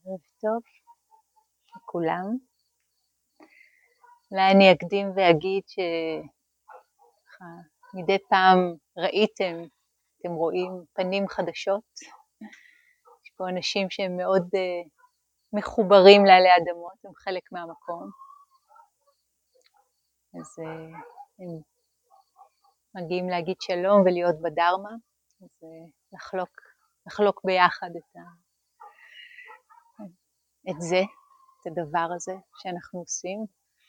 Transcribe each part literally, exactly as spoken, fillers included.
ערב טוב לכולם. אולי אני אקדים ואגיד שמדי פעם ראיתם, אתם רואים פנים חדשות. יש פה אנשים שהם מאוד uh, מחוברים לעלי אדמות, הם חלק מהמקום. אז uh, הם מגיעים להגיד שלום ולהיות בדרמה, אז uh, לחלוק, לחלוק ביחד את, ה, את זה, את הדבר הזה שאנחנו עושים.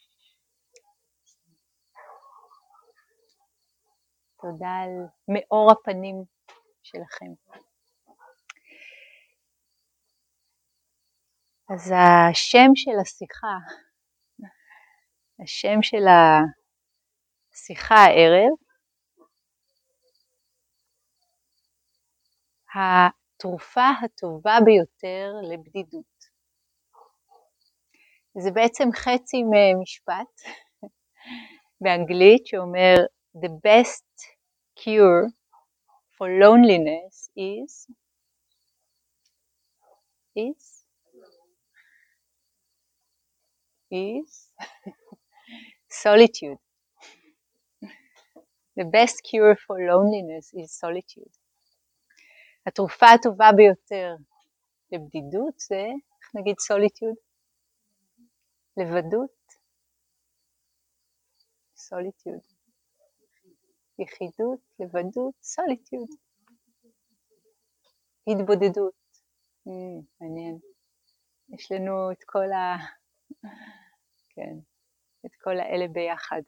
תודה על מאור הפנים שלכם. אז השם של השיחה, השם של השיחה הערב, התרופה הטובה ביותר לבדידות. זה בעצם חצי ממשפט באנגלית שאומר the best cure for loneliness is is is solitude. The best cure for loneliness is solitude. התרופה הטובה ביותר לבדידות זה, איך נגיד solitude? לבדות. solitude. יחידות, לבדות, solitude. התבודדות. Mm, מעניין. יש לנו את כל ה... כן, את כל האלה ביחד.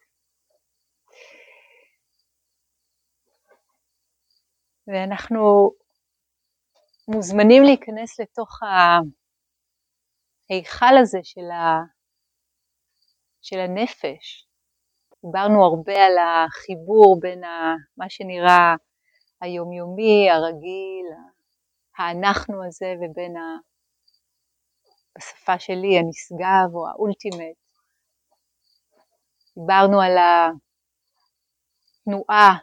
ואנחנו מוזמנים להיכנס לתוך ההיכל הזה של, ה... של הנפש. דיברנו הרבה על החיבור בין ה... מה שנראה היומיומי, הרגיל, האנחנו הזה, ובין ה... בשפה שלי הנשגב או האולטימט. דיברנו על התנועה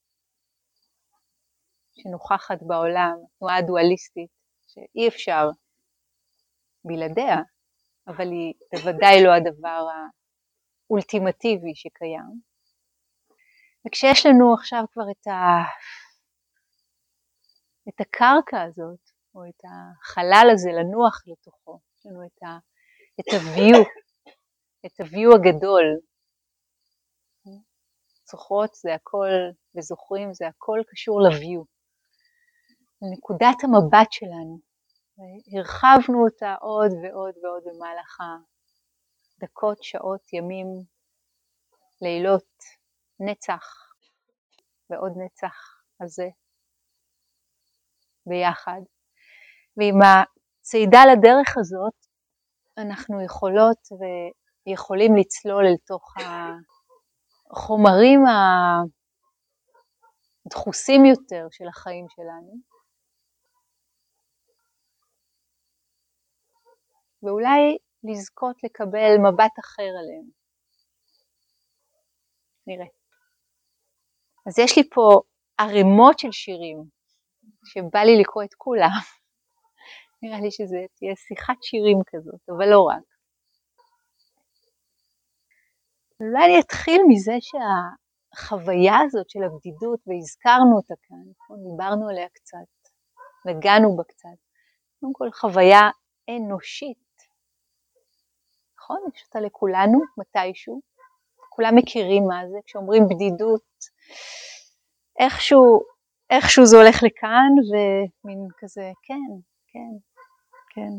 שנוכחת בעולם, תנועה דואליסטית, שאי אפשר בלעדיה, אבל היא בוודאי לא הדבר האולטימטיבי שקיים. וכשיש לנו עכשיו כבר את, ה... את הקרקע הזאת, או את החלל הזה לנוח לתוכו, יש לנו את, ה... את ה-view, את ה-view הגדול. זוכרות זה הכל, וזוכרים זה הכל קשור ל-view. נקודת המבט שלנו, הרחבנו אותה עוד ועוד ועוד במהלך הדקות, שעות, ימים, לילות, נצח ועוד נצח הזה ביחד. ועם הצעידה לדרך הזאת אנחנו יכולות ויכולים לצלול אל תוך החומרים הדחוסים יותר של החיים שלנו. ואולי לזכות לקבל מבט אחר עליהם. נראה. אז יש לי פה ערימות של שירים, שבא לי לקרוא את כולם. נראה לי שזה תהיה שיחת שירים כזאת, אבל לא רק. אולי אני אתחיל מזה שהחוויה הזאת של הבדידות, והזכרנו אותה כאן, דיברנו עליה קצת, נגענו בה קצת. קודם כל חוויה אנושית. נכון? יש אותה לכולנו, מתישהו. כולם מכירים מה זה. כשאומרים בדידות, איכשהו, איכשהו זה הולך לכאן, ומין כזה, כן, כן, כן.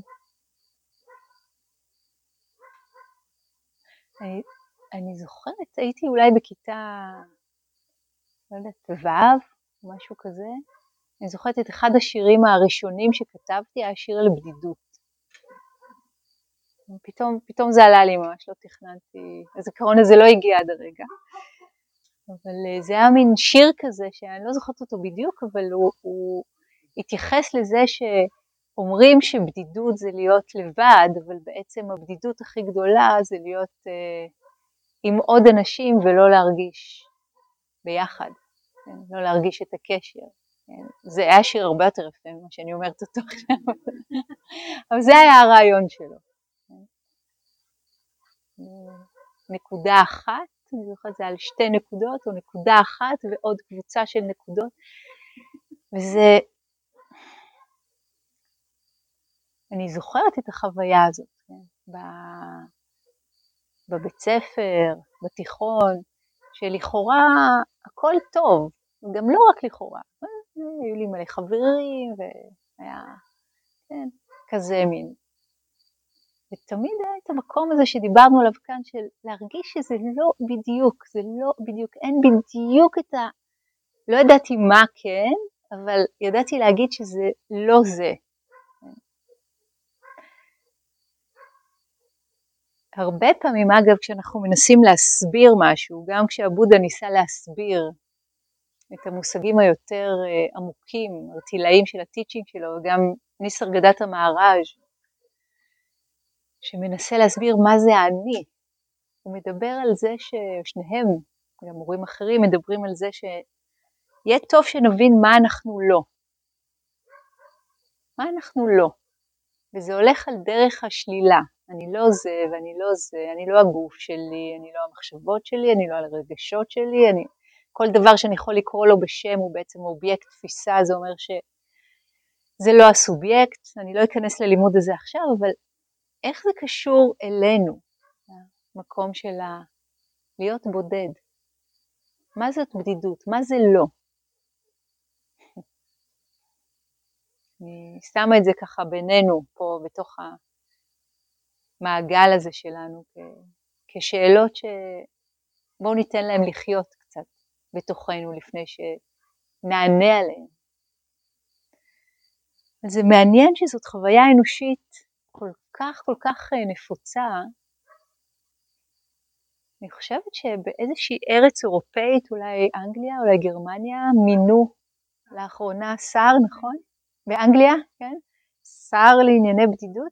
אני, אני זוכרת, הייתי אולי בכיתה, לא יודעת, ו', משהו כזה. אני זוכרת את אחד השירים הראשונים שכתבתי, היה שיר על בדידות. פתאום, פתאום זה עלה לי, ממש לא תכננתי, הזיכרון הזה לא הגיע עד הרגע. אבל זה היה מין שיר כזה, שאני לא זוכרת אותו בדיוק, אבל הוא, הוא התייחס לזה שאומרים שבדידות זה להיות לבד, אבל בעצם הבדידות הכי גדולה זה להיות אה, עם עוד אנשים ולא להרגיש ביחד, כן? לא להרגיש את הקשר. כן? זה היה שיר הרבה יותר יפה ממה שאני אומרת אותו עכשיו. אבל זה היה הרעיון שלו. נקודה אחת, אני זוכרת זה על שתי נקודות, או נקודה אחת ועוד קבוצה של נקודות, וזה, אני זוכרת את החוויה הזאת, כן? בבית ספר, בתיכון, שלכאורה הכל טוב, גם לא רק לכאורה, היו לי מלא חברים, והיה, כן, כזה מין. ותמיד היה את המקום הזה שדיברנו עליו כאן, של להרגיש שזה לא בדיוק, זה לא בדיוק, אין בדיוק את ה... לא ידעתי מה כן, אבל ידעתי להגיד שזה לא זה. הרבה פעמים, אגב, כשאנחנו מנסים להסביר משהו, גם כשהבודה ניסה להסביר את המושגים היותר עמוקים, הרטילאיים של הטיצ'ינג שלו, וגם ניסר גדת המהר"ז, שמנסה להסביר מה זה האני, הוא מדבר על זה ששניהם, גם מורים אחרים, מדברים על זה שיהיה טוב שנבין מה אנחנו לא. מה אנחנו לא. וזה הולך על דרך השלילה. אני לא זה ואני לא זה, אני לא הגוף שלי, אני לא המחשבות שלי, אני לא הרגשות שלי, אני... כל דבר שאני יכול לקרוא לו בשם הוא בעצם אובייקט תפיסה, זה אומר שזה לא הסובייקט, אני לא אכנס ללימוד הזה עכשיו, אבל איך זה קשור אלינו, המקום של להיות בודד? מה זאת בדידות? מה זה לא? אני שמה את זה ככה בינינו פה בתוך המעגל הזה שלנו כשאלות שבואו ניתן להם לחיות קצת בתוכנו לפני שנענה עליהם. אז זה מעניין שזאת חוויה אנושית כל כך כל כך נפוצה. אני חושבת שבאיזושהי ארץ אירופאית, אולי אנגליה, אולי גרמניה, מינו לאחרונה שר, נכון? באנגליה, כן? שר לענייני בדידות.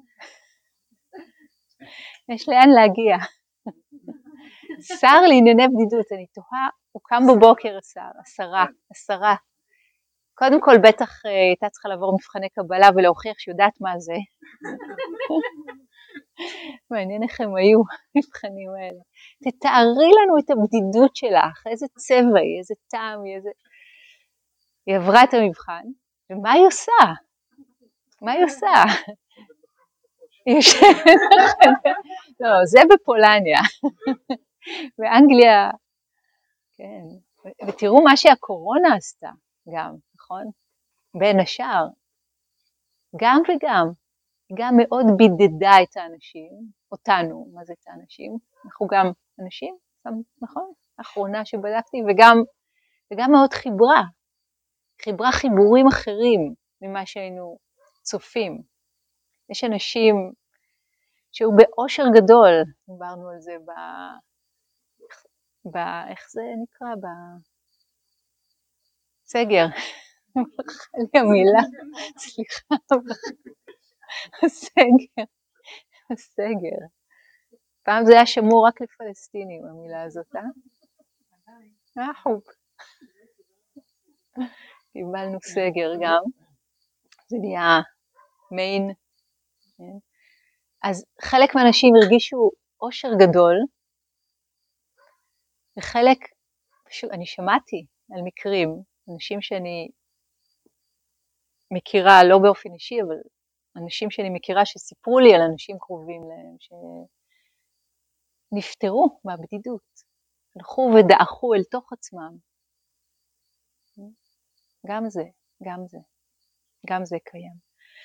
יש לאן להגיע. שר לענייני בדידות, אני תוהה, הוא קם בבוקר השר, השרה, השרה. קודם כל בטח הייתה צריכה לעבור מבחני קבלה ולהוכיח שיודעת מה זה. מעניין איך הם היו מבחנים האלה. תתארי לנו את הבדידות שלך, איזה צבע היא, איזה טעם היא, איזה... היא עברה את המבחן, ומה היא עושה? מה היא עושה? לא, זה בפולניה. באנגליה, כן. ותראו מה שהקורונה עשתה גם, נכון? בין השאר. גם וגם. גם מאוד בידדה את האנשים, אותנו, מה זה את האנשים? אנחנו גם אנשים, נכון? האחרונה שבדקתי, וגם, וגם מאוד חיברה. חיברה חיבורים אחרים ממה שהיינו צופים. יש אנשים שהוא באושר גדול, דיברנו על זה ב... ב... איך זה נקרא? בסגר. ברכה לי המילה, סליחה. הסגר. הסגר. פעם זה היה שמור רק לפלסטינים, המילה הזאת, אה? אה, חוב. קיבלנו סגר גם. זה נהיה מיין. אז חלק מהאנשים הרגישו אושר גדול, וחלק, אני שמעתי על מקרים, אנשים שאני מכירה, לא באופן אישי, אבל אנשים שאני מכירה שסיפרו לי על אנשים קרובים להם, שנפטרו מהבדידות, הלכו ודעכו אל תוך עצמם. גם זה, גם זה, גם זה קיים.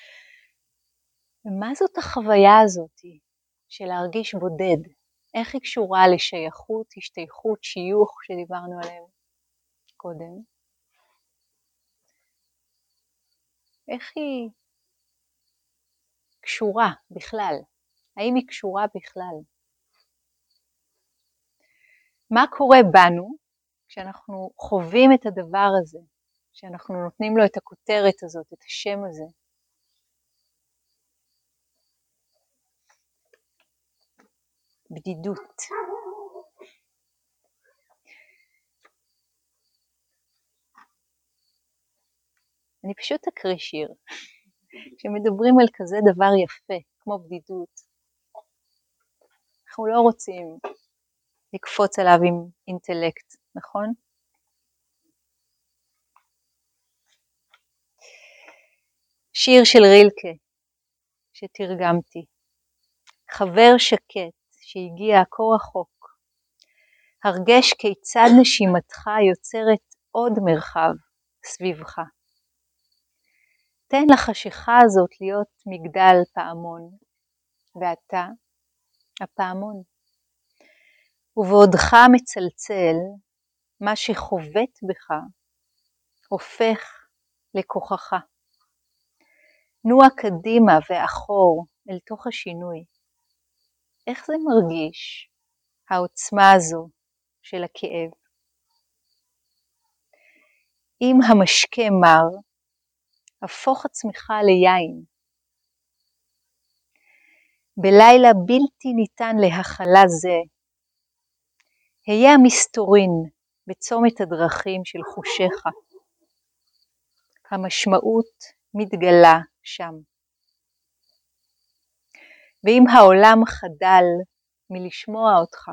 ומה זאת החוויה הזאת של להרגיש בודד? איך היא קשורה לשייכות, השתייכות, שיוך שדיברנו עליהם קודם? איך היא קשורה בכלל? האם היא קשורה בכלל? מה קורה בנו כשאנחנו חווים את הדבר הזה, כשאנחנו נותנים לו את הכותרת הזאת, את השם הזה? בדידות. אני פשוט אקריא שיר כשמדברים על כזה דבר יפה, כמו בדידות, אנחנו לא רוצים לקפוץ עליו עם אינטלקט, נכון? שיר של רילקה שתרגמתי. חבר שקט שהגיע כה רחוק, הרגש כיצד נשימתך יוצרת עוד מרחב סביבך. תן לחשיכה הזאת להיות מגדל פעמון, ואתה הפעמון. ובעודך מצלצל, מה שחובט בך הופך לכוחך. נוע קדימה ואחור אל תוך השינוי. איך זה מרגיש, העוצמה הזו של הכאב? אם המשקה מר, הפוך עצמך ליין. בלילה בלתי ניתן להכלה זה, היה המסתורין בצומת הדרכים של חושיך. המשמעות מתגלה שם. ואם העולם חדל מלשמוע אותך,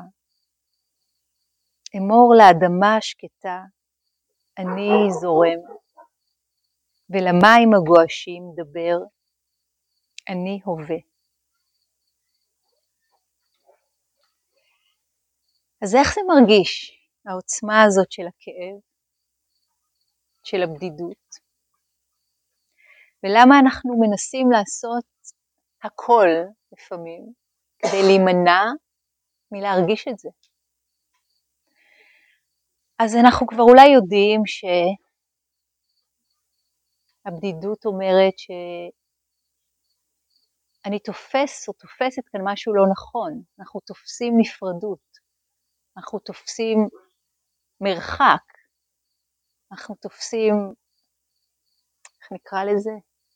אמור לאדמה השקטה, אני זורם, ולמים הגועשים דבר, אני הווה. אז איך זה מרגיש, העוצמה הזאת של הכאב, של הבדידות? ולמה אנחנו מנסים לעשות הכל לפעמים, כדי להימנע מלהרגיש את זה? אז אנחנו כבר אולי יודעים שהבדידות אומרת שאני תופס או תופסת כאן משהו לא נכון. אנחנו תופסים נפרדות, אנחנו תופסים מרחק, אנחנו תופסים, איך נקרא לזה?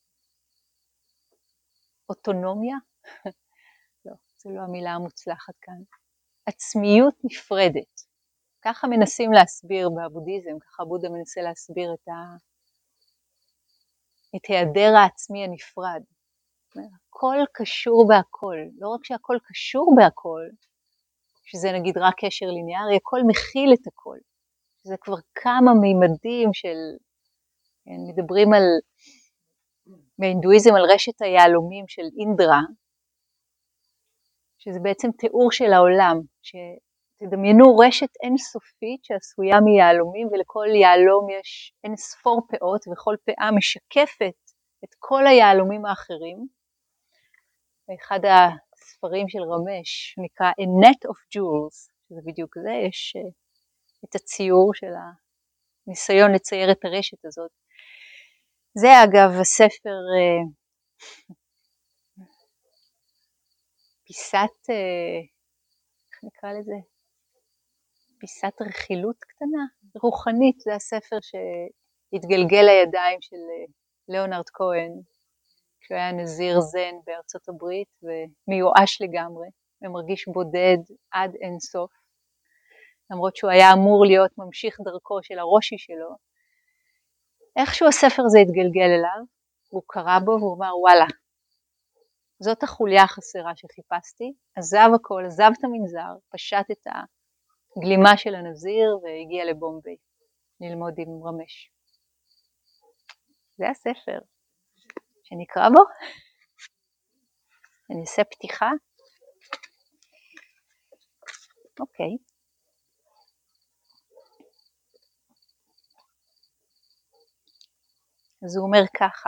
אוטונומיה? לא, זו לא המילה המוצלחת כאן. עצמיות נפרדת. ככה מנסים להסביר בבודהיזם, ככה בודה מנסה להסביר את, ה... את היעדר העצמי הנפרד. הכל קשור בהכל, לא רק שהכל קשור בהכל, שזה נגיד רק קשר ליניארי, הכל מכיל את הכל. זה כבר כמה מימדים של, מדברים על, בהינדואיזם על רשת היהלומים של אינדרה, שזה בעצם תיאור של העולם, שתדמיינו רשת אינסופית שעשויה מיהלומים, ולכל יהלום יש אין ספור פאות, וכל פאה משקפת את כל היהלומים האחרים. באחד הספרים של רמש נקרא A Net of Jewels, שזה בדיוק זה, יש את הציור של הניסיון לצייר את הרשת הזאת. זה אגב הספר פיסת, איך נקרא לזה? פיסת רכילות קטנה, רוחנית, זה הספר שהתגלגל לידיים של ליאונרד כהן, כשהוא היה נזיר זן בארצות הברית ומיואש לגמרי, ומרגיש בודד עד אין סוף, למרות שהוא היה אמור להיות ממשיך דרכו של הרושי שלו. איכשהו הספר הזה התגלגל אליו, הוא קרא בו והוא אמר וואלה, זאת החוליה החסרה שחיפשתי, עזב הכל, עזב את המנזר, פשט את הגלימה של הנזיר והגיע לבומביי ללמוד עם רמש. זה הספר שנקרא בו. אני אעשה פתיחה. אוקיי. אז הוא אומר ככה.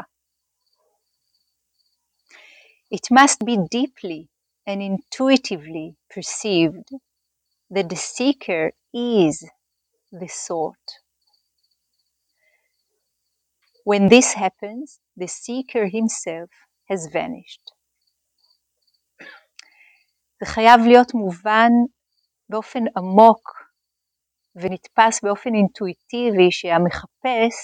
It must be deeply and intuitively perceived that the seeker is the sought. When this happens, the seeker himself has vanished. זה חייב להיות מובן באופן עמוק ונתפס באופן אינטואיטיבי שהמחפש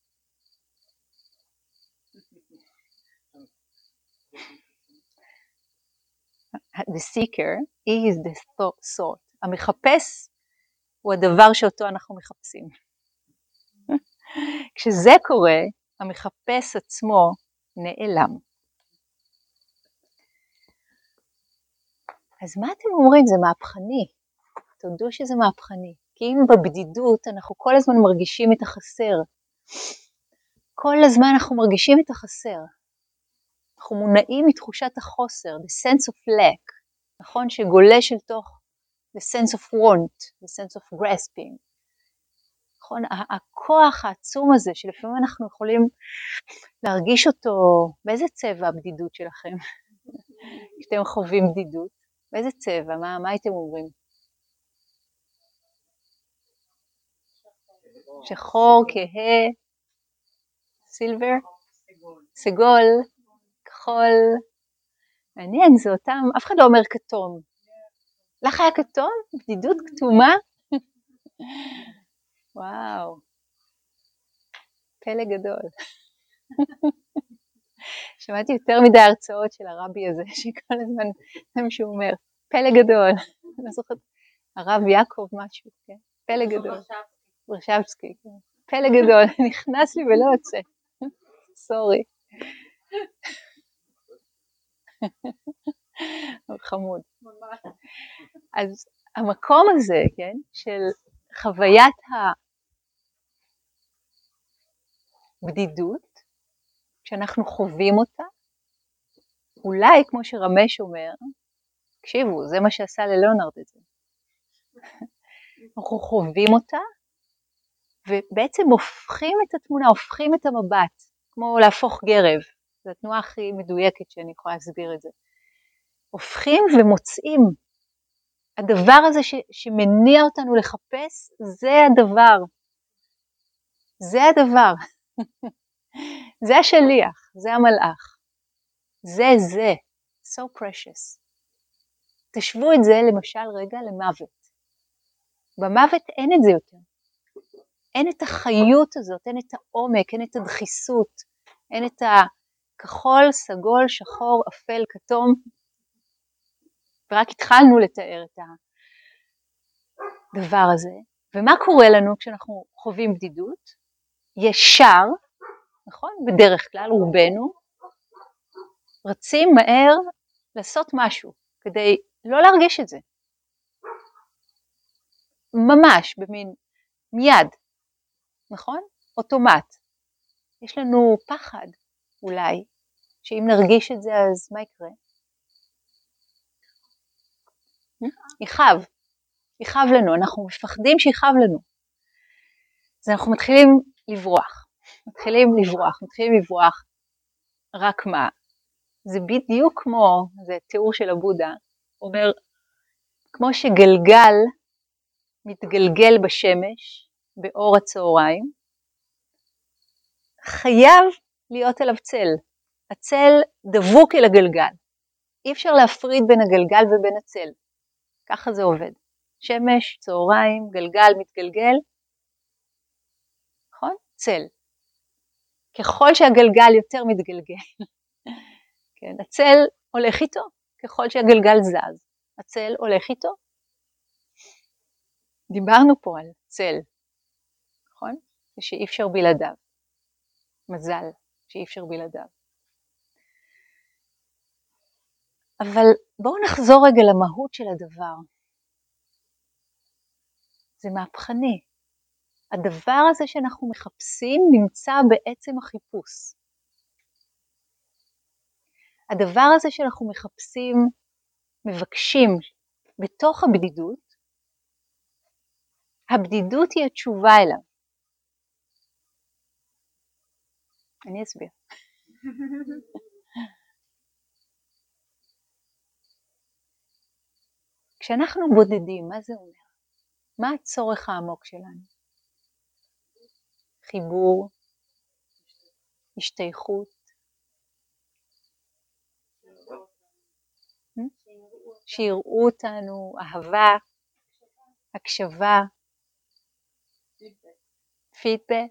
the seeker is the sought. המחפש הוא הדבר שאותו אנחנו מחפשים. כשזה קורה, המחפש עצמו נעלם. אז מה אתם אומרים? זה מהפכני. תודו שזה מהפכני. כי אם בבדידות אנחנו כל הזמן מרגישים את החסר. כל הזמן אנחנו מרגישים את החסר. אנחנו מונעים מתחושת החוסר, the sense of lack, נכון? שגולש אל תוך the sense of want, the sense of grasping. נכון? הכוח העצום הזה שלפעמים אנחנו יכולים להרגיש אותו, באיזה צבע הבדידות שלכם? כשאתם חווים בדידות, באיזה צבע? מה, מה הייתם אומרים? שחור, כהה, סילבר, סגול, כחול. מעניין, זה אותם, אף אחד לא אומר כתום. לך היה כתום? בדידות כתומה? וואו, פלא גדול. שמעתי יותר מדי הרצאות של הרבי הזה, שכל הזמן זה מה שהוא אומר, פלא גדול. אני לא זוכרת, הרב יעקב משהו, כן? פלא גדול. ברשבסקי, כן. פלא גדול, נכנס לי ולא יוצא. סורי. חמוד. אז המקום הזה, כן, של חוויית הבדידות, כשאנחנו חווים אותה, אולי כמו שרמש אומר, תקשיבו, זה מה שעשה ללאונרד את זה. אנחנו חווים אותה, ובעצם הופכים את התמונה, הופכים את המבט, כמו להפוך גרב. זו התנועה הכי מדויקת שאני יכולה להסביר את זה. הופכים ומוצאים. הדבר הזה ש, שמניע אותנו לחפש, זה הדבר. זה הדבר. זה השליח, זה המלאך. זה זה. So precious. תשוו את זה למשל רגע למוות. במוות אין את זה יותר. אין את החיות הזאת, אין את העומק, אין את הדחיסות, אין את הכחול, סגול, שחור, אפל, כתום. ורק התחלנו לתאר את הדבר הזה. ומה קורה לנו כשאנחנו חווים בדידות? ישר, נכון? בדרך כלל, רובנו, רצים מהר לעשות משהו, כדי לא להרגיש את זה. ממש, במין מיד, נכון? אוטומט. יש לנו פחד, אולי, שאם נרגיש את זה, אז מה יקרה? יכאב, יכאב לנו, אנחנו מפחדים שיכאב לנו. אז אנחנו מתחילים לברוח, מתחילים לברוח, מתחילים לברוח, רק מה? זה בדיוק כמו, זה תיאור של הבודה, אומר, כמו שגלגל מתגלגל בשמש, באור הצהריים, חייב להיות עליו צל. הצל דבוק אל הגלגל. אי אפשר להפריד בין הגלגל ובין הצל. ככה זה עובד. שמש, צהריים, גלגל מתגלגל. נכון? צל. ככל שהגלגל יותר מתגלגל, כן, הצל הולך איתו. ככל שהגלגל זז, הצל הולך איתו. דיברנו פה על צל. נכון? שאי אפשר בלעדיו. מזל שאי אפשר בלעדיו. אבל בואו נחזור רגע למהות של הדבר. זה מהפכני. הדבר הזה שאנחנו מחפשים נמצא בעצם החיפוש. הדבר הזה שאנחנו מחפשים, מבקשים בתוך הבדידות, הבדידות היא התשובה אליו. אני אסביר. כשאנחנו בודדים, מה זה אומר? מה הצורך העמוק שלנו? חיבור, השתייכות, שיראו אותנו, אהבה, הקשבה, פידבק,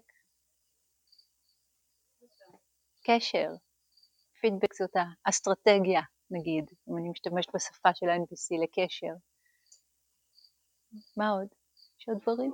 קשר. פידבק זאת האסטרטגיה, נגיד, אם אני משתמשת בשפה של ה-אן בי סי לקשר. מה עוד? יש עוד דברים?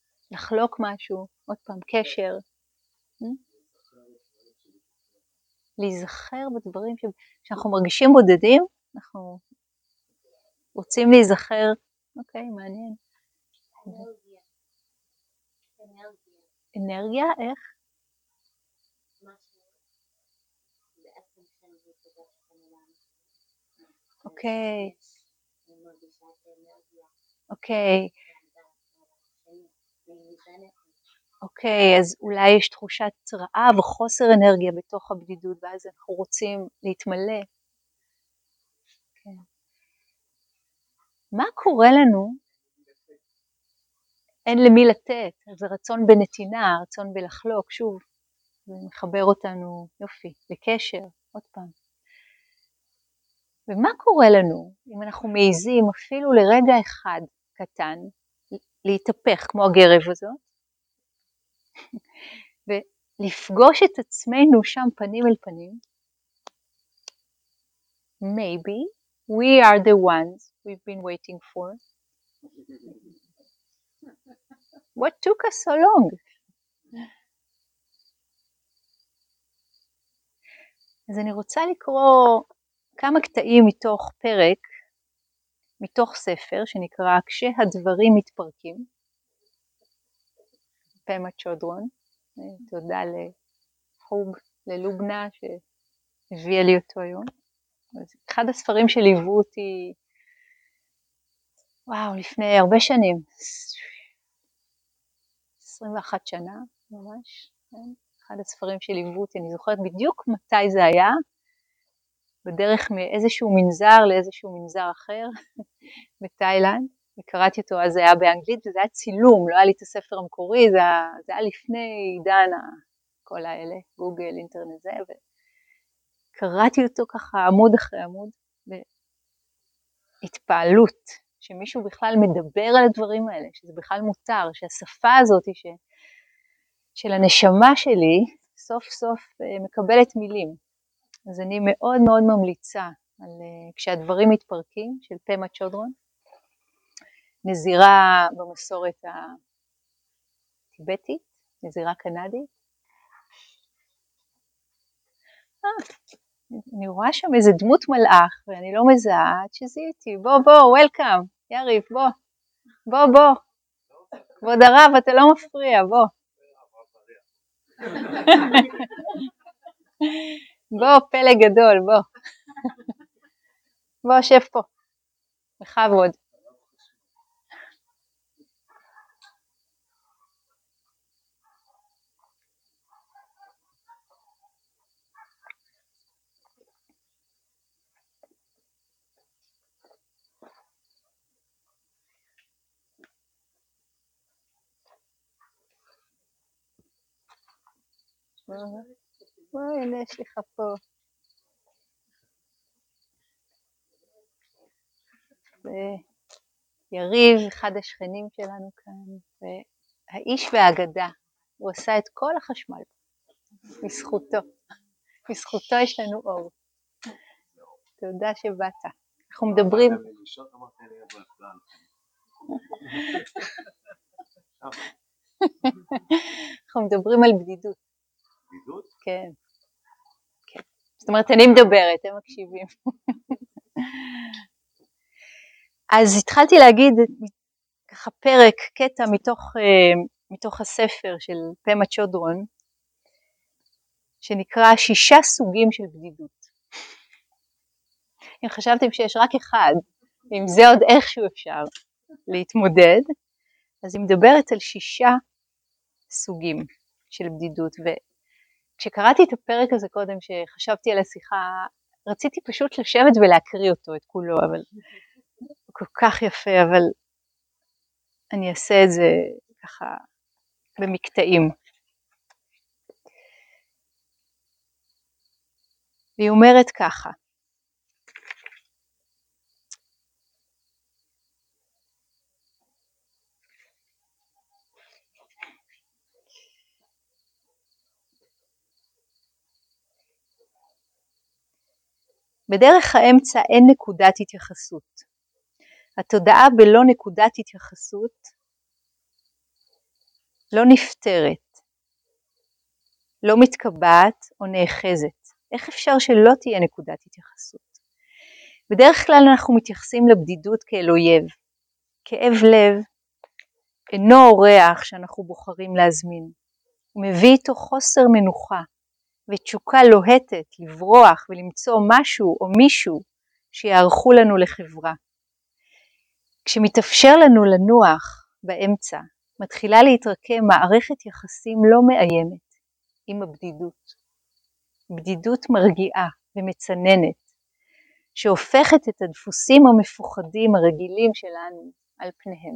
לחלוק משהו, עוד פעם, קשר. להיזכר בדברים ש... שאנחנו מרגישים בודדים, אנחנו רוצים להיזכר, אוקיי, מעניין. אנרגיה. אנרגיה. אנרגיה, איך? משהו בעצם שאני פוגשת כמובן. אוקיי. אני מרגישה את האנרגיה. אוקיי. אוקיי, אז אולי יש תחושת רעב או חוסר אנרגיה בתוך הבדידות, ואז אנחנו רוצים להתמלא. כן. מה קורה לנו? אין למי לתת, אז הרצון בנתינה, הרצון בלחלוק, שוב, זה מחבר אותנו, יופי, לקשר, עוד פעם. ומה קורה לנו אם אנחנו מעיזים אפילו לרגע אחד קטן, להתהפך כמו הגרב הזאת, ולפגוש את עצמנו שם פנים אל פנים? Maybe we are the ones we've been waiting for. What took us so long? אז אני רוצה לקרוא כמה קטעים מתוך פרק, מתוך ספר שנקרא כשהדברים מתפרקים, פמה צ'ודרון. תודה לחוג, ללובנה שהביאה לי אותו היום. אחד הספרים שליוו אותי, וואו, לפני הרבה שנים, עשרים ואחת שנה ממש, אחד הספרים שליוו אותי, אני זוכרת בדיוק מתי זה היה, בדרך מאיזשהו מנזר לאיזשהו מנזר אחר בתאילנד, וקראתי אותו, אז זה היה באנגלית, וזה היה צילום, לא היה לי את הספר המקורי, זה היה, זה היה לפני עידן כל האלה, גוגל, אינטרנט זה, וקראתי אותו ככה עמוד אחרי עמוד, בהתפעלות, שמישהו בכלל מדבר על הדברים האלה, שזה בכלל מותר, שהשפה הזאת ש... של הנשמה שלי, סוף סוף מקבלת מילים. אז אני מאוד מאוד ממליצה על כשהדברים מתפרקים, של פמה צ'ודרון, נזירה במסורת הטיבטית, נזירה קנדית. אה, אני רואה שם איזה דמות מלאך, ואני לא מזהה, עד שזיהיתי, בוא בוא, וולקאם, יריב, בוא, בוא בוא, כבוד הרב, אתה לא מפריע, בוא. בוא, פלא גדול, בוא. בוא, שב פה, בכבוד. בואי, הנה יש לך פה. יריב, אחד השכנים שלנו כאן, והאיש והאגדה, הוא עשה את כל החשמל, בזכותו. בזכותו יש לנו אור. תודה שבאת. אנחנו מדברים... אנחנו מדברים על בדידות. בדידות? כן. כן. זאת אומרת, אני מדברת, הם מקשיבים. אז התחלתי להגיד ככה פרק, קטע מתוך, מתוך הספר של פמה צ'ודרון, שנקרא שישה סוגים של בדידות. אם חשבתם שיש רק אחד, אם זה עוד איכשהו אפשר להתמודד, אז היא מדברת על שישה סוגים של בדידות. וכשקראתי את הפרק הזה קודם, שחשבתי על השיחה, רציתי פשוט לשבת ולהקריא אותו, את כולו, אבל הוא כל כך יפה, אבל אני אעשה את זה ככה במקטעים. והיא אומרת ככה, בדרך האמצע אין נקודת התייחסות. התודעה בלא נקודת התייחסות לא נפטרת, לא מתקבעת או נאחזת. איך אפשר שלא תהיה נקודת התייחסות? בדרך כלל אנחנו מתייחסים לבדידות כאל אויב. כאב לב אינו אורח שאנחנו בוחרים להזמין. הוא מביא איתו חוסר מנוחה ותשוקה לוהטת לברוח ולמצוא משהו או מישהו שיערכו לנו לחברה. כשמתאפשר לנו לנוח באמצע, מתחילה להתרקם מערכת יחסים לא מאיימת עם הבדידות. בדידות מרגיעה ומצננת, שהופכת את הדפוסים המפוחדים הרגילים שלנו על פניהם.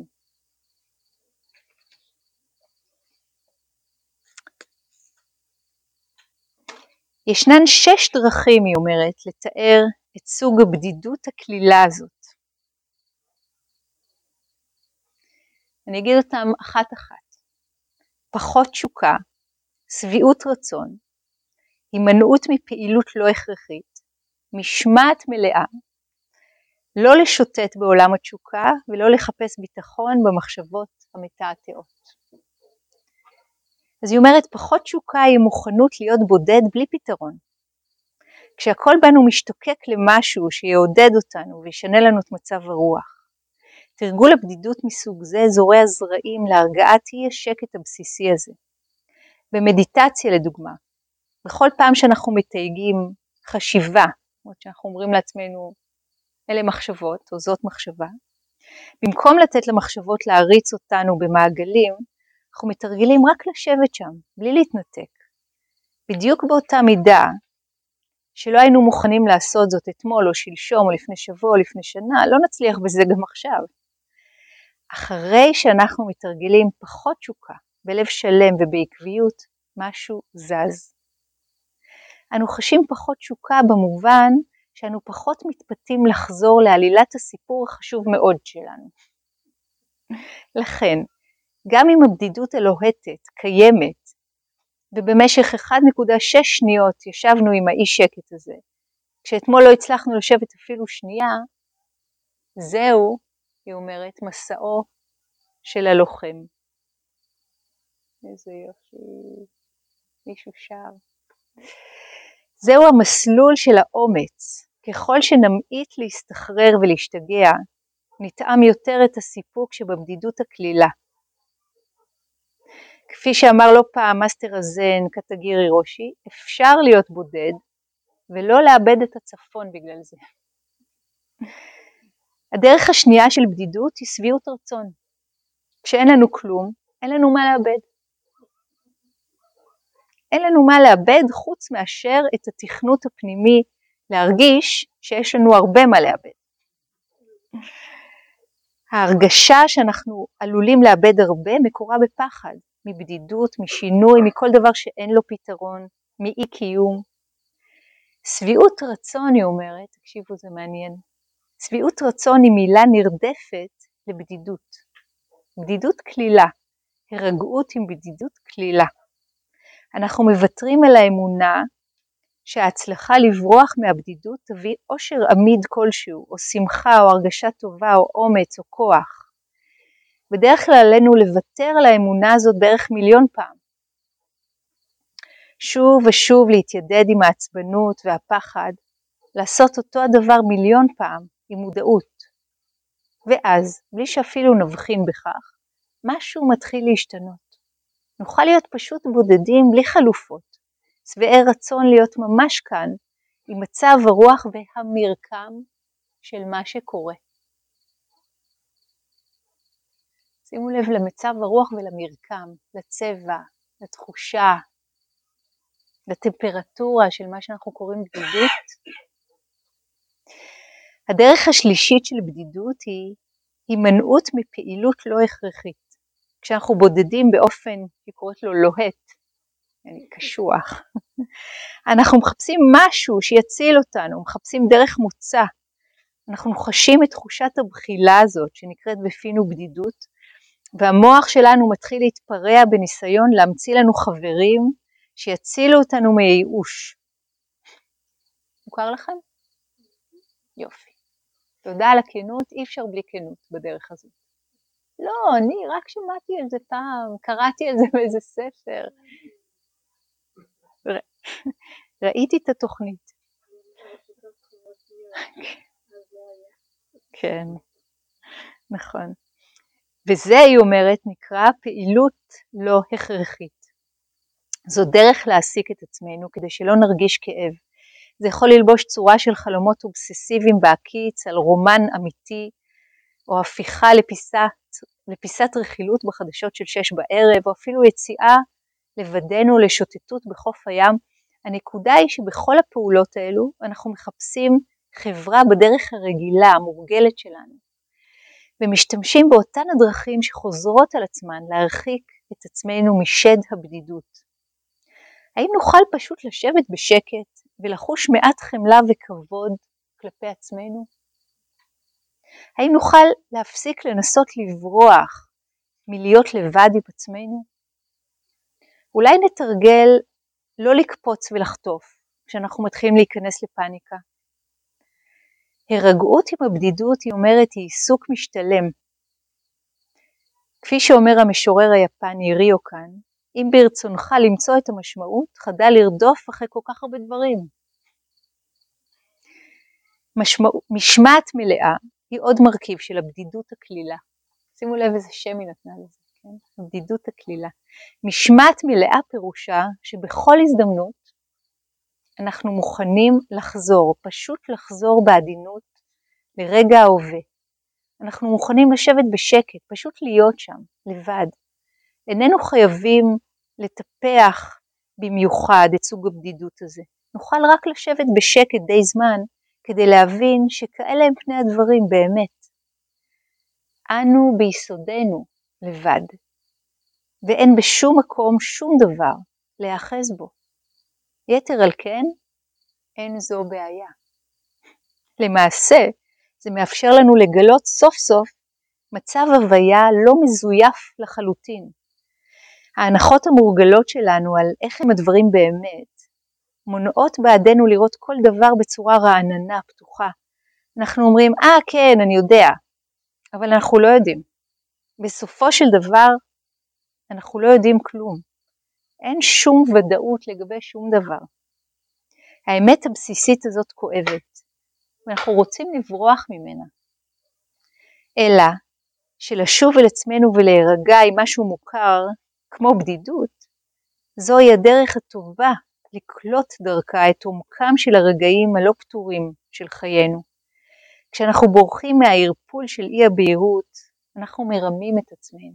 ישנן שש דרכים, היא אומרת, לתאר את סוג הבדידות הכלילה הזאת. אני אגיד אותם אחת-אחת. פחות תשוקה, שביעות רצון, הימנעות מפעילות לא הכרחית, משמעת מלאה, לא לשוטט בעולם התשוקה ולא לחפש ביטחון במחשבות המתעתעות. אז היא אומרת, פחות תשוקה היא מוכנות להיות בודד בלי פתרון. כשהכל בנו משתוקק למשהו שיעודד אותנו וישנה לנו את מצב הרוח. תרגול הבדידות מסוג זה זורע זרעים להרגעת אי השקט הבסיסי הזה. במדיטציה לדוגמה, בכל פעם שאנחנו מתייגים חשיבה, זאת אומרת שאנחנו אומרים לעצמנו, אלה מחשבות או זאת מחשבה, במקום לתת למחשבות להריץ אותנו במעגלים, אנחנו מתרגלים רק לשבת שם, בלי להתנתק. בדיוק באותה מידה, שלא היינו מוכנים לעשות זאת אתמול או שלשום או לפני שבוע או לפני שנה, לא נצליח בזה גם עכשיו. אחרי שאנחנו מתרגלים פחות תשוקה, בלב שלם ובעקביות, משהו זז. אנו חשים פחות תשוקה במובן שאנו פחות מתפתים לחזור לעלילת הסיפור החשוב מאוד שלנו. לכן, גם אם הבדידות הלוהטת קיימת, ובמשך אחת נקודה שש שניות ישבנו עם האי שקט הזה, כשאתמול לא הצלחנו לשבת אפילו שנייה, זהו, היא אומרת, מסעו של הלוחם. איזה יופי, מישהו שר. זהו המסלול של האומץ. ככל שנמעיט להסתחרר ולהשתגע, נטעם יותר את הסיפוק שבבדידות הכלילה. כפי שאמר לא פעם מאסטר הזן קטגירי רושי, אפשר להיות בודד ולא לאבד את הצפון בגלל זה. הדרך השנייה של בדידות היא שביעות רצון. כשאין לנו כלום, אין לנו מה לאבד. אין לנו מה לאבד חוץ מאשר את התכנות הפנימי להרגיש שיש לנו הרבה מה לאבד. ההרגשה שאנחנו עלולים לאבד הרבה מקורה בפחד, מבדידות, משינוי, מכל דבר שאין לו פתרון, מאי קיום. שביעות רצון, היא אומרת, תקשיבו, זה מעניין. שביעות רצון היא מילה נרדפת לבדידות. בדידות כלילה, הרגעות עם בדידות כלילה. אנחנו מבטרים על האמונה שההצלחה לברוח מהבדידות תביא אושר עמיד כלשהו, או שמחה, או הרגשה טובה, או אומץ, או כוח. בדרך כלל עלינו לוותר על האמונה הזאת בערך מיליון פעם. שוב ושוב להתיידד עם העצבנות והפחד, לעשות אותו הדבר מיליון פעם עם מודעות. ואז, בלי שאפילו נבחין בכך, משהו מתחיל להשתנות. נוכל להיות פשוט בודדים בלי חלופות, שבעי רצון להיות ממש כאן, עם מצב הרוח והמרקם של מה שקורה. שימו לב למצב הרוח ולמרקם, לצבע, לתחושה, לטמפרטורה של מה שאנחנו קוראים בדידות. הדרך השלישית של בדידות היא הימנעות מפעילות לא הכרחית. כשאנחנו בודדים באופן, היא קוראת לו לוהט, אני קשוח, אנחנו מחפשים משהו שיציל אותנו, מחפשים דרך מוצא. אנחנו חשים את תחושת הבחילה הזאת שנקראת בפינו בדידות, והמוח שלנו מתחיל להתפרע בניסיון להמציא לנו חברים שיצילו אותנו מייאוש. מוכר לכם? יופי. תודה על הכנות, אי אפשר בלי כנות בדרך הזאת. לא, אני רק שמעתי על זה פעם, קראתי על זה באיזה ספר. ראיתי את התוכנית. כן, נכון. וזה, היא אומרת, נקרא פעילות לא הכרחית. זו דרך להעסיק את עצמנו כדי שלא נרגיש כאב. זה יכול ללבוש צורה של חלומות אובססיביים בהקיץ, על רומן אמיתי, או הפיכה לפיסת, לפיסת רכילות בחדשות של שש בערב, או אפילו יציאה לבדנו לשוטטות בחוף הים. הנקודה היא שבכל הפעולות האלו אנחנו מחפשים חברה בדרך הרגילה, המורגלת שלנו, ומשתמשים באותן הדרכים שחוזרות על עצמן להרחיק את עצמנו משד הבדידות. האם נוכל פשוט לשבת בשקט ולחוש מעט חמלה וכבוד כלפי עצמנו? האם נוכל להפסיק לנסות לברוח מלהיות לבד עם עצמנו? אולי נתרגל לא לקפוץ ולחטוף כשאנחנו מתחילים להיכנס לפאניקה. הרגעות עם הבדידות, היא אומרת, היא עיסוק משתלם. כפי שאומר המשורר היפני ריוקן, אם ברצונך למצוא את המשמעות, חדל לרדוף אחרי כל כך הרבה דברים. משמע... משמעת מלאה היא עוד מרכיב של הבדידות הכלילה. שימו לב איזה שם היא נתנה לזה, כן? הבדידות הכלילה. משמעת מלאה פירושה שבכל הזדמנות אנחנו מוכנים לחזור, פשוט לחזור בעדינות לרגע ההווה. אנחנו מוכנים לשבת בשקט, פשוט להיות שם, לבד. איננו חייבים לטפח במיוחד את סוג הבדידות הזה. נוכל רק לשבת בשקט די זמן, כדי להבין שכאלה הם פני הדברים באמת. אנו ביסודנו לבד, ואין בשום מקום שום דבר להיאחז בו. יתר על כן, אין זו בעיה. למעשה, זה מאפשר לנו לגלות סוף סוף מצב הוויה לא מזויף לחלוטין. ההנחות המורגלות שלנו על איך הם הדברים באמת, מונעות בעדנו לראות כל דבר בצורה רעננה, פתוחה. אנחנו אומרים, אה כן, אני יודע, אבל אנחנו לא יודעים. בסופו של דבר, אנחנו לא יודעים כלום. אין שום ודאות לגבי שום דבר. האמת הבסיסית הזאת כואבת, ואנחנו רוצים לברוח ממנה. אלא שלשוב אל עצמנו ולהירגע עם משהו מוכר, כמו בדידות, זוהי הדרך הטובה לקלוט דרכה את עומקם של הרגעים הלא פתורים של חיינו. כשאנחנו בורחים מהערפול של אי הבהירות, אנחנו מרמים את עצמנו.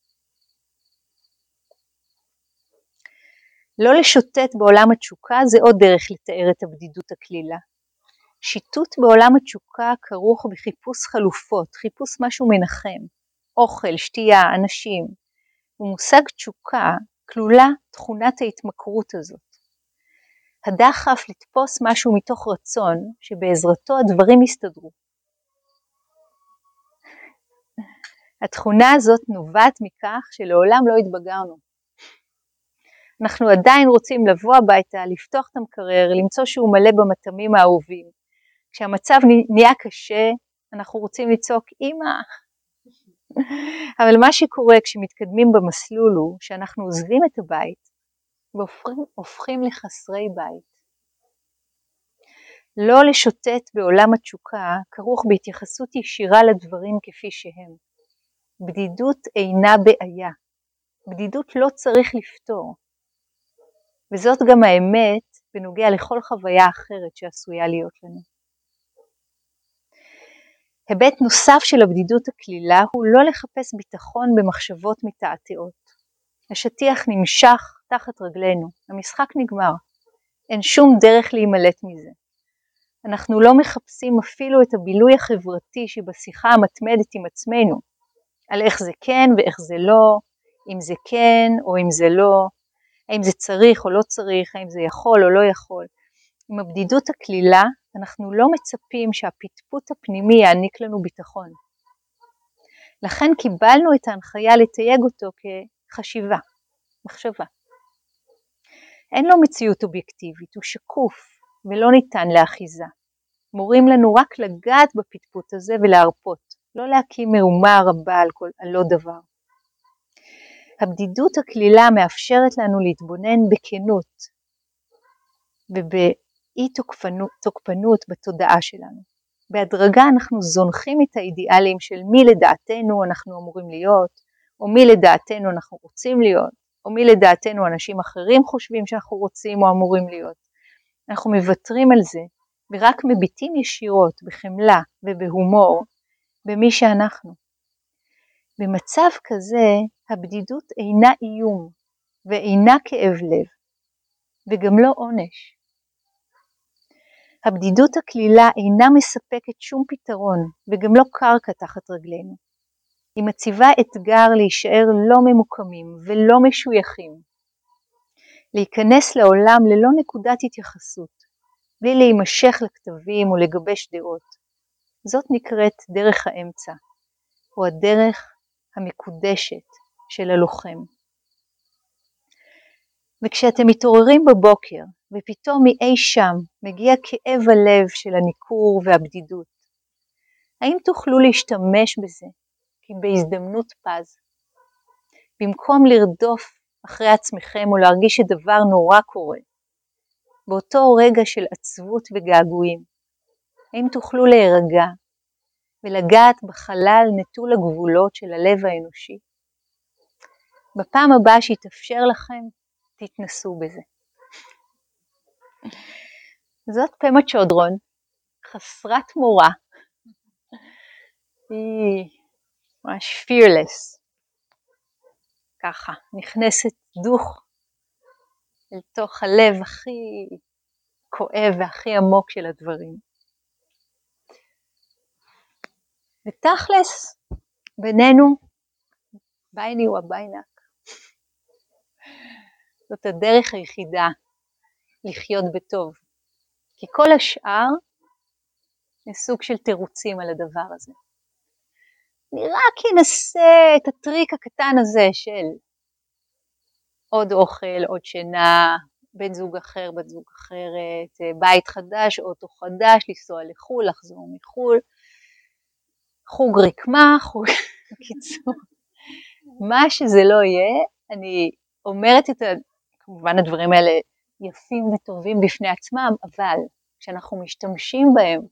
לא לשוטט בעולם התשוקה זה עוד דרך לתאר את הבדידות הכלילה. שיטוט בעולם התשוקה כרוך בחיפוש חלופות, חיפוש משהו מנחם, אוכל, שתייה, אנשים. ומושג תשוקה כלולה תכונת ההתמכרות הזאת. הדחף לתפוס משהו מתוך רצון שבעזרתו הדברים יסתדרו. התכונה הזאת נובעת מכך שלעולם לא התבגרנו. אנחנו עדיין רוצים לבוא הביתה, לפתוח את המקרר, למצוא שהוא מלא במטעמים האהובים. כשהמצב נהיה קשה, אנחנו רוצים לצעוק, אמא. אבל מה שקורה כשמתקדמים במסלול הוא שאנחנו עוזבים את הבית והופכים לחסרי בית. לא לשוטט בעולם התשוקה כרוך בהתייחסות ישירה לדברים כפי שהם. בדידות אינה בעיה. בדידות לא צריך לפתור. וזאת גם האמת בנוגע לכל חוויה אחרת שעשויה להיות לנו. היבט נוסף של הבדידות הכלילה הוא לא לחפש ביטחון במחשבות מתעתעות. השטיח נמשך תחת רגלינו, המשחק נגמר, אין שום דרך להימלט מזה. אנחנו לא מחפשים אפילו את הבילוי החברתי שבשיחה המתמדת עם עצמנו, על איך זה כן ואיך זה לא, אם זה כן או אם זה לא, האם זה צריך או לא צריך, האם זה יכול או לא יכול. עם הבדידות הכלילה, אנחנו לא מצפים שהפטפוט הפנימי יעניק לנו ביטחון. לכן קיבלנו את ההנחיה לתייג אותו כחשיבה, מחשבה. אין לו מציאות אובייקטיבית, הוא שקוף ולא ניתן לאחיזה. מורים לנו רק לגעת בפטפוט הזה ולהרפות, לא להקים מהומה רבה על, כל, על לא דבר. הבדידות הכלילה מאפשרת לנו להתבונן בכנות, ובאי תוקפנות, תוקפנות בתודעה שלנו. בהדרגה אנחנו זונחים את האידיאלים של מי לדעתנו אנחנו אמורים להיות, או מי לדעתנו אנחנו רוצים להיות, או מי לדעתנו אנשים אחרים חושבים שאנחנו רוצים או אמורים להיות. אנחנו מוותרים על זה, ורק מביטים ישירות בחמלה ובהומור במי שאנחנו. במצב כזה הבדידות אינה איום ואינה כאב לב, וגם לא עונש. הבדידות הכלילה אינה מספקת שום פתרון וגם לא קרקע תחת רגלינו. היא מציבה אתגר להישאר לא ממוקמים ולא משויכים. להיכנס לעולם ללא נקודת התייחסות, בלי להימשך לכתבים או לגבש דעות. זאת נקראת דרך האמצע, או הדרך המקודשת של הלוחם. וכשאתם מתעוררים בבוקר, ופתאום מאי שם מגיע כאב הלב של הניכור והבדידות, האם תוכלו להשתמש בזה כבהזדמנות פז? במקום לרדוף אחרי עצמכם או להרגיש שדבר נורא קורה, באותו רגע של עצבות וגעגועים, האם תוכלו להירגע ולגעת בחלל נטול הגבולות של הלב האנושי? בפעם הבאה שיתאפשר לכם, תתנסו בזה. זאת פמה צ'ודרון, חסרת מורא. היא ממש fearless. ככה, נכנסת דוך אל תוך הלב הכי כואב והכי עמוק של הדברים. ותכלס, בינינו, בייני וביינק. זאת הדרך היחידה לחיות בטוב. כי כל השאר זה סוג של תירוצים על הדבר הזה. אני רק אנסה את הטריק הקטן הזה של עוד אוכל, עוד שינה, בן זוג אחר, בת זוג אחרת, בית חדש, אוטו חדש, לנסוע לחול, לחזור מחול, חוג רקמה, חוג קיצור. מה שזה לא יהיה, אני אומרת את ה... כמובן הדברים האלה יפים וטובים בפני עצמם, אבל כשאנחנו משתמשים בהם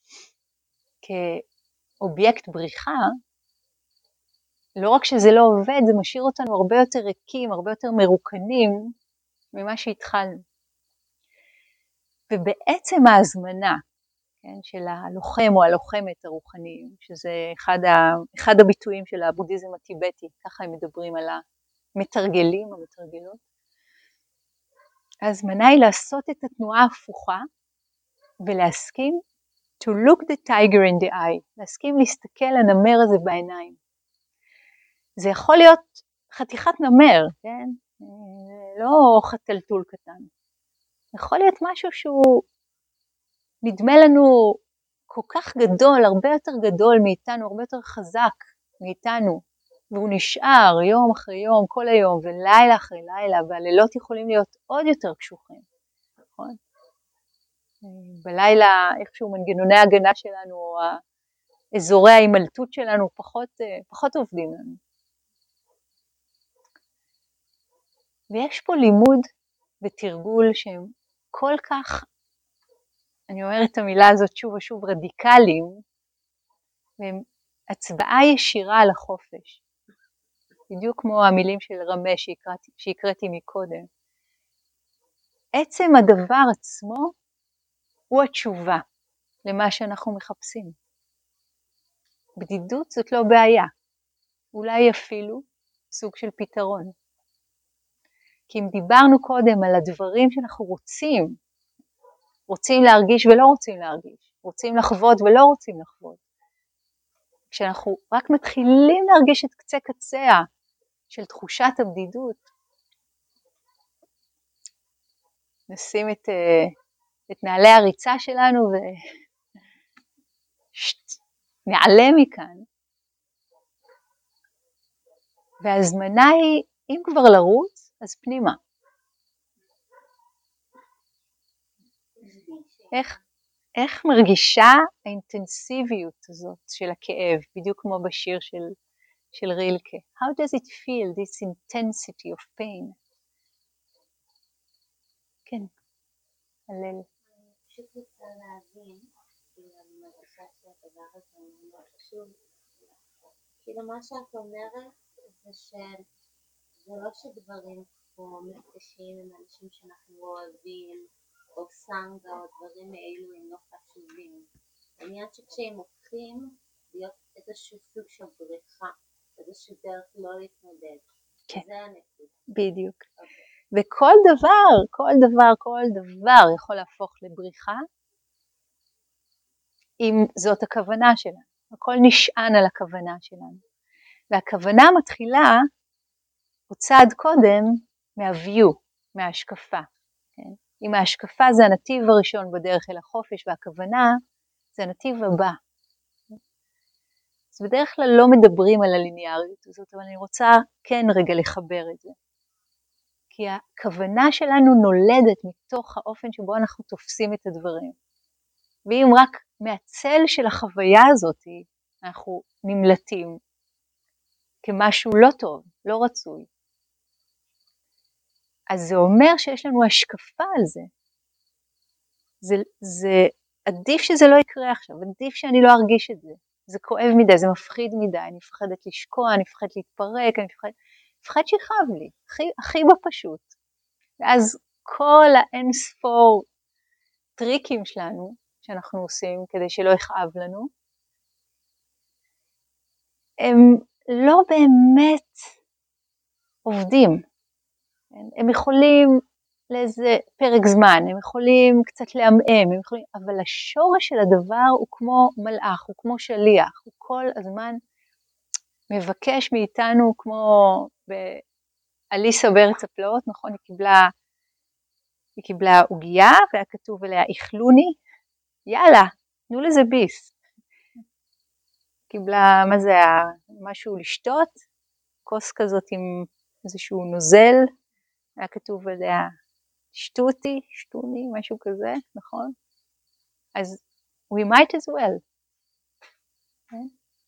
כאובייקט בריחה, לא רק שזה לא עובד, זה משאיר אותנו הרבה יותר ריקים, הרבה יותר מרוקנים ממה שהתחלנו. ובעצם ההזמנה, כן, של הלוחם או הלוחמת הרוחניים, שזה אחד, ה, אחד הביטויים של הבודהיזם הטיבטי, ככה הם מדברים על המתרגלים, המתרגלות. ההזמנה היא לעשות את התנועה ההפוכה, ולהסכים to look the tiger in the eye, להסכים להסתכל לנמר הזה בעיניים. זה יכול להיות חתיכת נמר, כן? לא חתלתול קטן. יכול להיות משהו שהוא נדמה לנו כל כך גדול, הרבה יותר גדול מאיתנו, הרבה יותר חזק מאיתנו, והוא נשאר יום אחרי יום, כל היום, ולילה אחרי לילה, והלילות יכולים להיות עוד יותר קשוחים, נכון? בלילה איכשהו מנגנוני ההגנה שלנו, או אזורי ההימלטות שלנו, פחות, פחות עובדים לנו. ויש פה לימוד ותרגול שהם כל כך, אני אומרת את המילה הזאת שוב ושוב, רדיקליים, והם הצבעה ישירה על החופש. בדיוק כמו המילים של רמש שהקראתי, שהקראתי מקודם. עצם הדבר עצמו הוא התשובה למה שאנחנו מחפשים. בדידות זאת לא בעיה, אולי אפילו סוג של פתרון. כי אם דיברנו קודם על הדברים שאנחנו רוצים, רוצים להרגיש ולא רוצים להרגיש, רוצים לחוות ולא רוצים לחוות, כשאנחנו רק מתחילים להרגיש את קצה קציה של תחושת הבדידות, נשים את, את נעלי הריצה שלנו ונעלה מכאן. והזמנה היא, אם כבר לרוץ, אז פנימה. איך, איך מרגישה האינטנסיביות הזאת של הכאב, בדיוק כמו בשיר של, של רילקה. How does it feel, this intensity of pain? כן. הלל. אני פשוט רוצה להבין, כאילו אני מרגישה שהדבר הזה הוא מאוד חשוב. כאילו מה שאת אומרת זה שזה לא שדברים כמו מפגשים עם אנשים שאנחנו אוהבים, או סנגה או דברים מאלו הם לא חשובים. העניין שכשהם הופכים להיות איזשהו סוג של בריחה, איזשהו דרך לא להתמודד. כן. זה הנקודה. בדיוק. אוקיי. וכל דבר, כל דבר, כל דבר יכול להפוך לבריחה, אם זאת הכוונה שלנו. הכל נשען על הכוונה שלנו. והכוונה מתחילה, או צעד קודם, מהוויו, מההשקפה. כן? אם ההשקפה זה הנתיב הראשון בדרך אל החופש, והכוונה זה הנתיב הבא. אז בדרך כלל לא מדברים על הליניאריות הזאת, אבל אני רוצה כן רגע לחבר את זה. כי הכוונה שלנו נולדת מתוך האופן שבו אנחנו תופסים את הדברים. ואם רק מהצל של החוויה הזאת אנחנו נמלטים כמשהו לא טוב, לא רצוי, אז זה אומר שיש לנו השקפה על זה. זה, זה עדיף שזה לא יקרה עכשיו, עדיף שאני לא ארגיש את זה. זה כואב מדי, זה מפחיד מדי, אני מפחדת לשקוע, אני מפחדת להתפרק, אני מפחדת, מפחד שיכאב לי, הכי, הכי בפשוט. ואז כל האין ספור טריקים שלנו, שאנחנו עושים כדי שלא יכאב לנו, הם לא באמת עובדים. הם יכולים לאיזה פרק זמן, הם יכולים קצת להמאם, הם יכולים, אבל השורש של הדבר הוא כמו מלאך, הוא כמו שליח, הוא כל הזמן מבקש מאיתנו, כמו באליסה בארץ הפלאות, נכון? היא קיבלה, היא קיבלה עוגיה, והיה כתוב עליה, איכלוני, יאללה, תנו לזה ביס. קיבלה, מה זה היה? משהו לשתות, כוס כזאת עם איזשהו נוזל, היה כתוב עליה, שטותי, שטוני, משהו כזה, נכון? אז we might as well. Okay?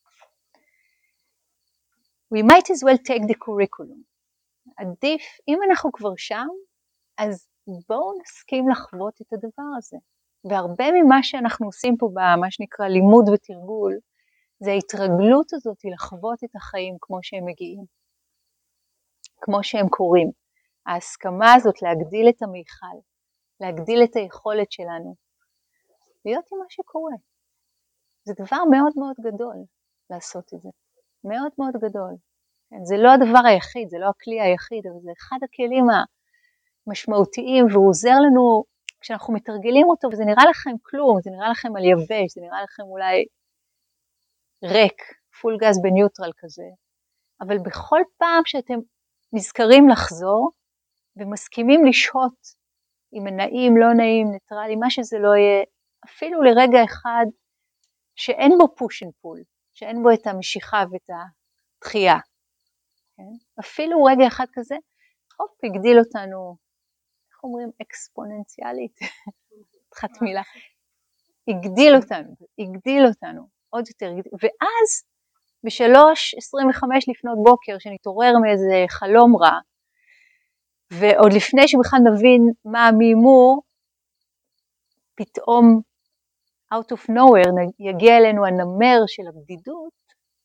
We might as well take the curriculum. עדיף, אם אנחנו כבר שם, אז בואו נסכים לחוות את הדבר הזה. והרבה ממה שאנחנו עושים פה במה שנקרא לימוד ותרגול, זה ההתרגלות הזאת לחוות את החיים כמו שהם מגיעים, כמו שהם קורים. ההסכמה הזאת להגדיל את המיכל, להגדיל את היכולת שלנו, להיות עם מה שקורה. זה דבר מאוד מאוד גדול לעשות את זה, מאוד מאוד גדול. זה לא הדבר היחיד, זה לא הכלי היחיד, אבל זה אחד הכלים המשמעותיים, והוא עוזר לנו כשאנחנו מתרגלים אותו, וזה נראה לכם כלום, זה נראה לכם על יבש, זה נראה לכם אולי ריק, פול גז בניוטרל כזה, אבל בכל פעם שאתם נזכרים לחזור, ומסכימים לשהות עם הנעים, לא נעים, ניטרלי, מה שזה לא יהיה, אפילו לרגע אחד שאין בו פוש אנד פול, שאין בו את המשיכה ואת הדחייה. כן? אפילו רגע אחד כזה, הופ, הגדיל אותנו, איך אומרים, אקספוננציאלית, תחת מילה, הגדיל אותנו, הגדיל אותנו, עוד יותר, ואז בשלוש עשרים וחמש לפנות בוקר, שנתעורר מאיזה חלום רע, ועוד לפני שבכלל נבין מה המימור, פתאום out of nowhere יגיע אלינו הנמר של הבדידות,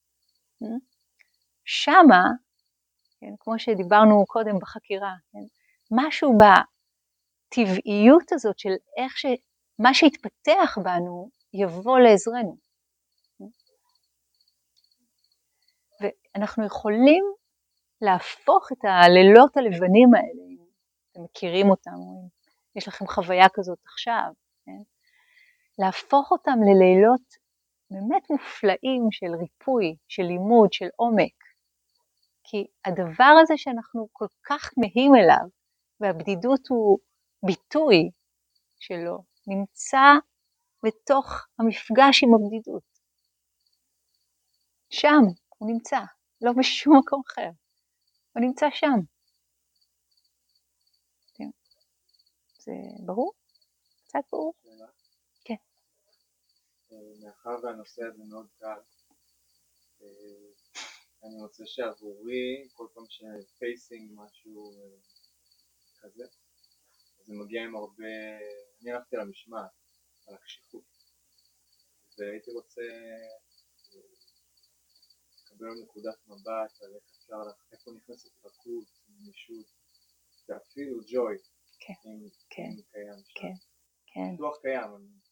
שמה, כן, כמו שדיברנו קודם בחקירה, כן, משהו בטבעיות הזאת של איך ש... מה שהתפתח בנו יבוא לעזרנו. ואנחנו יכולים להפוך את הלילות הלבנים האלה, אתם מכירים אותם, יש לכם חוויה כזאת עכשיו, כן? להפוך אותם ללילות באמת מופלאים של ריפוי, של לימוד, של עומק. כי הדבר הזה שאנחנו כל כך כמהים אליו, והבדידות הוא ביטוי שלו, נמצא בתוך המפגש עם הבדידות. שם הוא נמצא, לא בשום מקום אחר. הוא נמצא שם. זה ברור? קצת ברור? כן. מאחר והנושא הזה מאוד קל, אני רוצה שעבורי, כל פעם שפייסינג משהו כזה, אז זה מגיע עם הרבה, אני הלכתי על המשמעת, על הקשיחות, והייתי רוצה לקבל נקודת מבט על איך אפשר, איפה נכנסת רכות, מישות, ואפילו ג'וי, אם קיים שם. פיתוח קיים.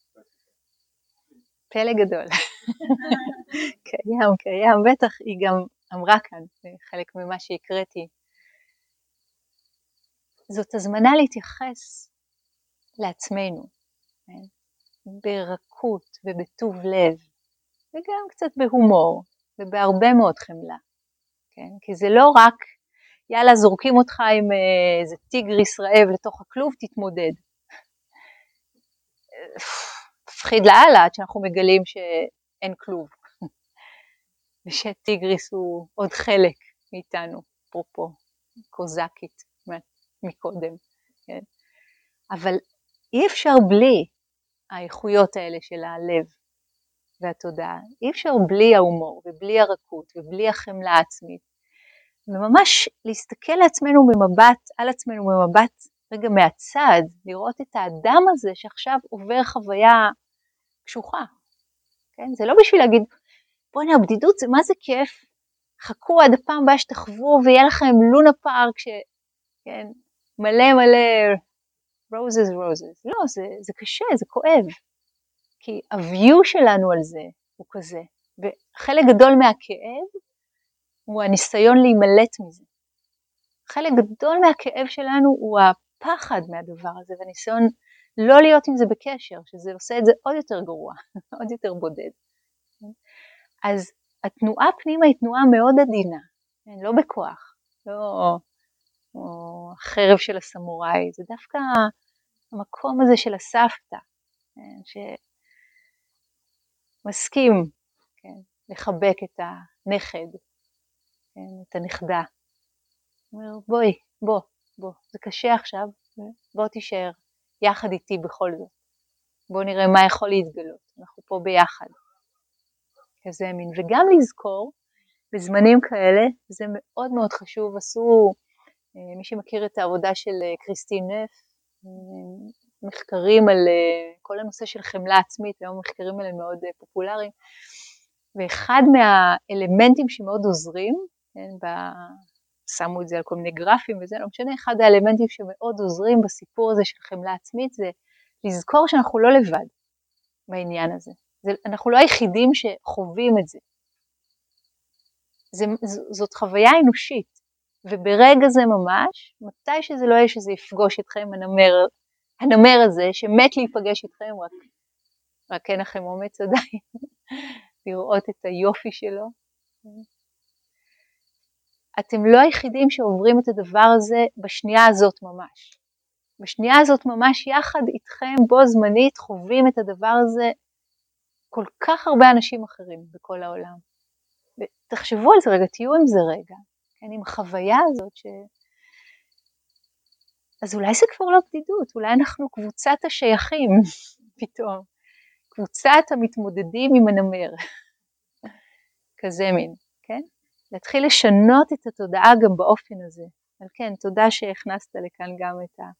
פלא גדול. קיים, קיים, בטח היא גם אמרה כאן, חלק ממה שהקראתי. זאת הזמנה להתייחס לעצמנו, ברכות ובטוב לב, וגם קצת בהומור, ובהרבה מאוד חמלה. כן? כי זה לא רק, יאללה, זורקים אותך עם איזה טיגריס רעב לתוך הכלוב, תתמודד. תפחיד לאללה עד שאנחנו מגלים שאין כלוב, ושטיגריס הוא עוד חלק מאיתנו, אפרופו קוזקית מקודם. כן? אבל אי אפשר בלי האיכויות האלה של הלב והתודעה, אי אפשר בלי ההומור ובלי הרכות ובלי החמלה העצמית, וממש להסתכל לעצמנו במבט, על עצמנו במבט רגע מהצד, לראות את האדם הזה שעכשיו עובר חוויה קשוחה. כן? זה לא בשביל להגיד, בוא'נה, הבדידות זה מה זה כיף, חכו עד הפעם הבאה שתחוו ויהיה לכם לונה פארק ש... כן? מלא מלא roses roses. לא, זה, זה קשה, זה כואב. כי הוויו שלנו על זה הוא כזה, וחלק גדול מהכאב הוא הניסיון להימלט מזה. חלק גדול מהכאב שלנו הוא הפחד מהדבר הזה, והניסיון לא להיות עם זה בקשר, שזה עושה את זה עוד יותר גרוע, עוד יותר בודד. אז התנועה פנימה היא תנועה מאוד עדינה, לא בכוח, לא או החרב של הסמוראי, זה דווקא המקום הזה של הסבתא, שמסכים כן, לחבק את הנכד, כן, את הנכדה. הוא אומר, בואי, בוא, בוא, זה קשה עכשיו, בוא תישאר יחד איתי בכל זאת. בוא נראה מה יכול להתגלות, אנחנו פה ביחד. כזה מין, וגם לזכור, בזמנים כאלה, זה מאוד מאוד חשוב, עשו, מי שמכיר את העבודה של קריסטין נף, מחקרים על כל הנושא של חמלה עצמית, היום מחקרים האלה מאוד פופולריים, ואחד מהאלמנטים שמאוד עוזרים, כן, ב... שמו את זה על כל מיני גרפים וזה, לא משנה, אחד האלמנטים שמאוד עוזרים בסיפור הזה של חמלה עצמית, זה לזכור שאנחנו לא לבד בעניין הזה. זה, אנחנו לא היחידים שחווים את זה. זה, זאת חוויה אנושית, וברגע זה ממש, מתי שזה לא יהיה שזה יפגוש אתכם, הנמר, הנמר הזה שמת להיפגש אתכם, רק, רק אין לכם אומץ עדיין, לראות את היופי שלו. אתם לא היחידים שעוברים את הדבר הזה בשנייה הזאת ממש. בשנייה הזאת ממש יחד איתכם בו זמנית חווים את הדבר הזה כל כך הרבה אנשים אחרים בכל העולם. ותחשבו על זה רגע, תהיו עם זה רגע, כן, עם החוויה הזאת ש... אז אולי זה כבר לא בדידות, אולי אנחנו קבוצת השייכים פתאום, קבוצת המתמודדים עם הנמר, כזה מין, כן? להתחיל לשנות את התודעה גם באופן הזה. אבל כן, תודה שהכנסת לכאן גם את, ה...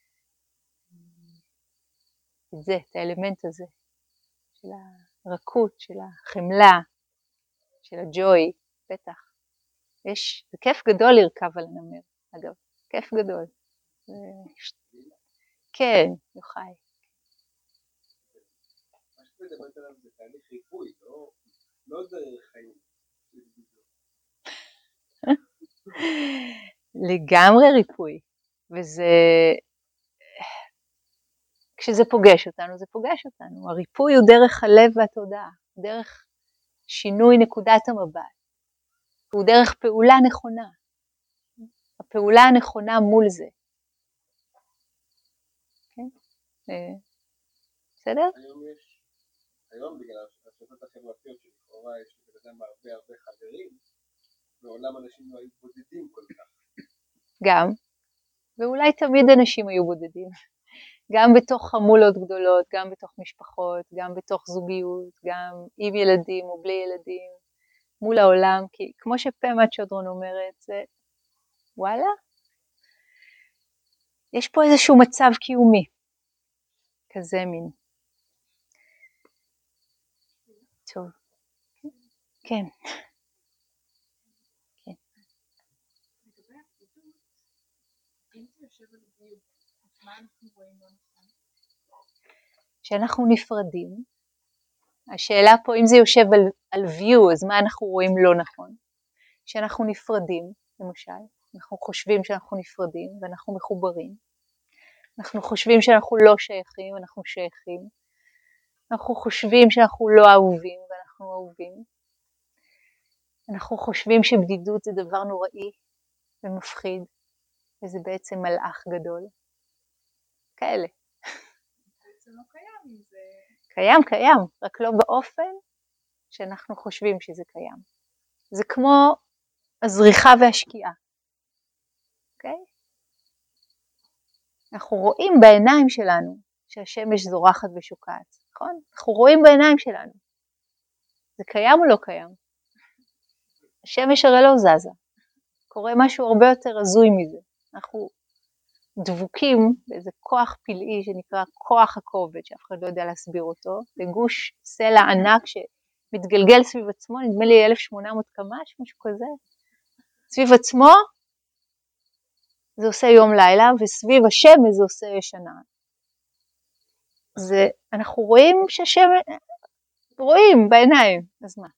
את זה, את האלמנט הזה, של הרכות, של החמלה, של הג'וי, בטח. יש, זה כיף גדול לרכב על הנמר, אגב, כיף גדול. ו... כן, יוחאי. מה שאתה מדברת עליו זה תהליך ריפוי, לא, לא דרך חיים. לגמרי ריפוי, וזה, כשזה פוגש אותנו, זה פוגש אותנו. הריפוי הוא דרך הלב והתודעה, דרך שינוי נקודת המבט, הוא דרך פעולה נכונה, הפעולה הנכונה מול זה. כן? בסדר? היום יש, היום בגלל השפות החברתיות שלכאורה יש לבדם הרבה הרבה חברים, בעולם אנשים לא היו בודדים כל כך. גם, ואולי תמיד אנשים היו בודדים. גם בתוך חמולות גדולות, גם בתוך משפחות, גם בתוך זוגיות, גם עם ילדים או בלי ילדים, מול העולם, כי כמו שפמה צ'ודרון אומרת, זה וואלה. יש פה איזשהו מצב קיומי, כזה מין. טוב, כן. כן. לגבי הבדידות, אם זה יושב על הבדידות, אז מה אנחנו רואים לא נכון? כשאנחנו נפרדים, השאלה פה אם זה יושב על, על view, אז מה אנחנו רואים לא נכון? כשאנחנו נפרדים, למשל, אנחנו חושבים שאנחנו נפרדים ואנחנו מחוברים. אנחנו חושבים שאנחנו לא שייכים ואנחנו שייכים. אנחנו חושבים שאנחנו לא אהובים ואנחנו אהובים. אנחנו חושבים שבדידות זה דבר נוראי ומפחיד, וזה בעצם מלאך גדול. כאלה. זה לא קיים אם זה... קיים, קיים, רק לא באופן שאנחנו חושבים שזה קיים. זה כמו הזריחה והשקיעה. אוקיי? אנחנו רואים בעיניים שלנו שהשמש זורחת ושוקעת, נכון? אנחנו רואים בעיניים שלנו. זה קיים או לא קיים? השמש הרי לא זזה. קורה משהו הרבה יותר הזוי מזה. אנחנו דבוקים באיזה כוח פלאי שנקרא כוח הכובד, שאף אחד לא יודע להסביר אותו, בגוש סלע ענק שמתגלגל סביב עצמו, נדמה לי אלף ושמונה מאות קמ"ש, משהו כזה. סביב עצמו זה עושה יום לילה, וסביב השמש זה עושה שנה. זה, אנחנו רואים שהשמש, רואים בעיניים, אז מה?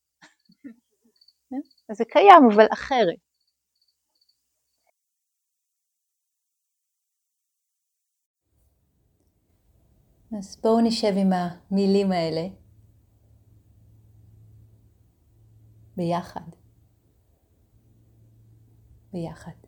אז זה קיים, אבל אחרת. אז בואו נשב עם המילים האלה ביחד. ביחד.